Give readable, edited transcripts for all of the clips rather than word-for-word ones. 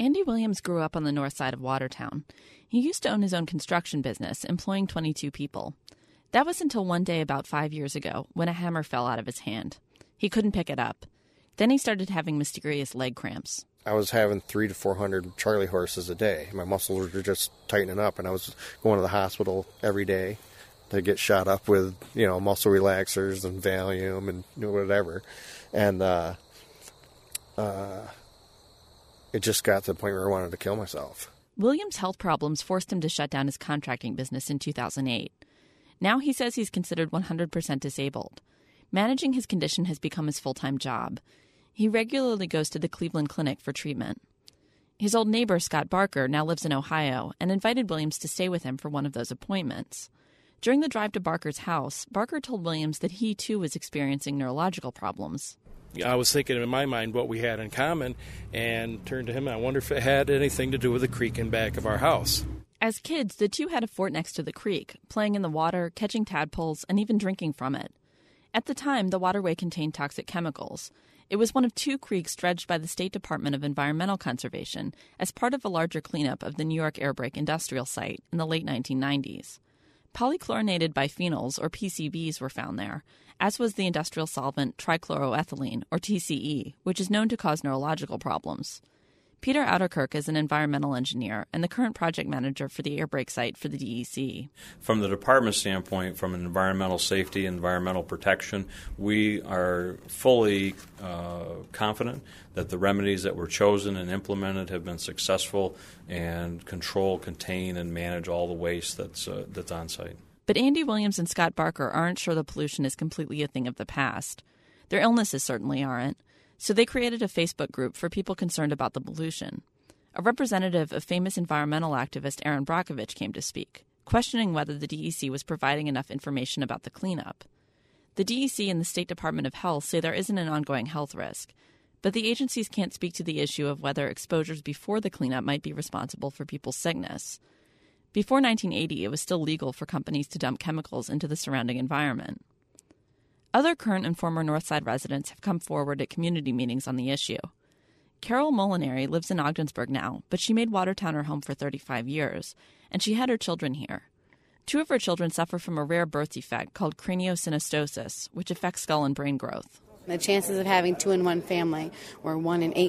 Andy Williams grew up on the north side of Watertown. He used to own his own construction business, employing 22 people. That was until one day about 5 years ago when a hammer fell out of his hand. He couldn't pick it up. Then he started having mysterious leg cramps. I was having 300 to 400 Charlie horses a day. My muscles were just tightening up, and I was going to the hospital every day to get shot up with, muscle relaxers and Valium and whatever. And it just got to the point where I wanted to kill myself. Williams' health problems forced him to shut down his contracting business in 2008. Now he says he's considered 100% disabled. Managing his condition has become his full-time job. He regularly goes to the Cleveland Clinic for treatment. His old neighbor, Scott Barker, now lives in Ohio and invited Williams to stay with him for one of those appointments. During the drive to Barker's house, Barker told Williams that he, too, was experiencing neurological problems. I was thinking in my mind what we had in common and turned to him, and I wonder if it had anything to do with the creek in back of our house. As kids, the two had a fort next to the creek, playing in the water, catching tadpoles, and even drinking from it. At the time, the waterway contained toxic chemicals. It was one of two creeks dredged by the State Department of Environmental Conservation as part of a larger cleanup of the New York Airbrake industrial site in the late 1990s. Polychlorinated biphenyls, or PCBs, were found there, as was the industrial solvent trichloroethylene, or TCE, which is known to cause neurological problems. Peter Outerkirk is an environmental engineer and the current project manager for the Airbrake site for the DEC. From the department standpoint, from an environmental safety, environmental protection, we are fully confident that the remedies that were chosen and implemented have been successful and control, contain, and manage all the waste that's on site. But Andy Williams and Scott Barker aren't sure the pollution is completely a thing of the past. Their illnesses certainly aren't. So they created a Facebook group for people concerned about the pollution. A representative of famous environmental activist Erin Brockovich came to speak, questioning whether the DEC was providing enough information about the cleanup. The DEC and the State Department of Health say there isn't an ongoing health risk, but the agencies can't speak to the issue of whether exposures before the cleanup might be responsible for people's sickness. Before 1980, it was still legal for companies to dump chemicals into the surrounding environment. Other current and former Northside residents have come forward at community meetings on the issue. Carol Molinari lives in Ogdensburg now, but she made Watertown her home for 35 years, and she had her children here. Two of her children suffer from a rare birth defect called craniosynostosis, which affects skull and brain growth. The chances of having two in one family were 1 in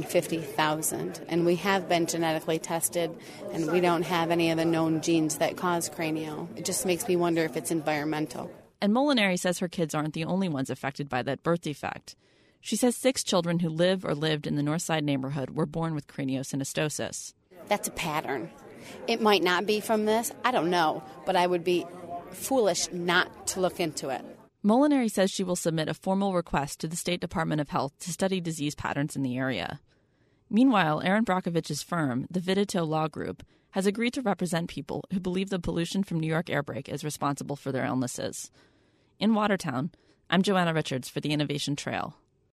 850,000, and we have been genetically tested, and we don't have any of the known genes that cause cranio. It just makes me wonder if it's environmental. And Molinari says her kids aren't the only ones affected by that birth defect. She says 6 children who live or lived in the Northside neighborhood were born with craniosynostosis. That's a pattern. It might not be from this. I don't know, but I would be foolish not to look into it. Molinari says she will submit a formal request to the State Department of Health to study disease patterns in the area. Meanwhile, Erin Brockovich's firm, the Vidito Law Group, has agreed to represent people who believe the pollution from New York Airbrake is responsible for their illnesses. In Watertown, I'm Joanna Richards for the Innovation Trail.